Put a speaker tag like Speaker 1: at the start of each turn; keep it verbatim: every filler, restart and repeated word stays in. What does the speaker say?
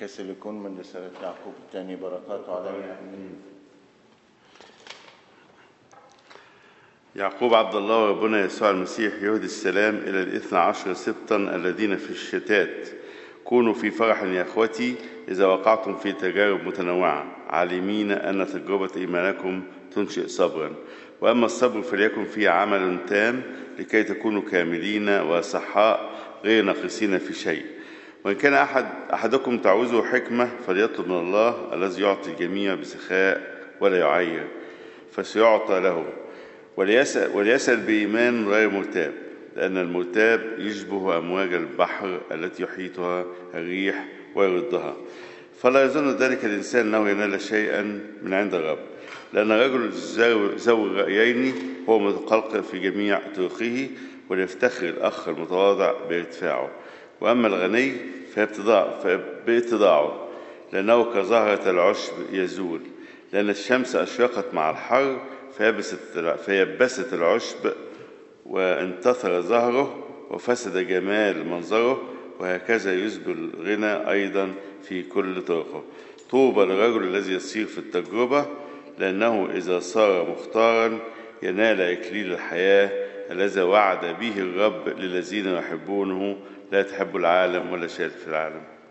Speaker 1: كسل يكون من رسالة يعقوب الثاني، بركاته علينا.
Speaker 2: يعقوب عبد الله وربنا يسوع المسيح يهدي السلام إلى الاثنى عشر سبطا الذين في الشتات. كونوا في فرح يا أخوتي إذا وقعتم في تجارب متنوعة، عالمين أن تجربة إيمانكم تنشئ صبرا. وأما الصبر فليكن فيه عمل تام لكي تكونوا كاملين وصحاء غير ناقصين في شيء. وإن كان أحد أحدكم تعوزه حكمة فليطلب من الله الذي يعطي الجميع بسخاء ولا يعير فسيعطى له. وليسأل, وليسأل بإيمان غير مرتاب، لأن المرتاب يشبه أمواج البحر التي يحيطها الريح ويردها. فلا يظن ذلك الإنسان أنه ينال شيئا من عند الرب، لأن الرجل ذو الرأيين هو متقلقل في جميع طرقه، وليفتخر الأخ المتواضع بارتفاعه. وأما الغني فباتضاعه، لأنه كزهرة العشب يزول، لأن الشمس أشرقت مع الحر فيبست العشب وانتثر ظهره وفسد جمال منظره، وهكذا يسبل الغنى أيضا في كل طرقه. طوبى للرجل الذي يسير في التجربة، لأنه إذا صار مختارا ينال إكليل الحياة الذي وعد به الرب للذين يحبونه. لا تحب العالم ولا شيء في العالم.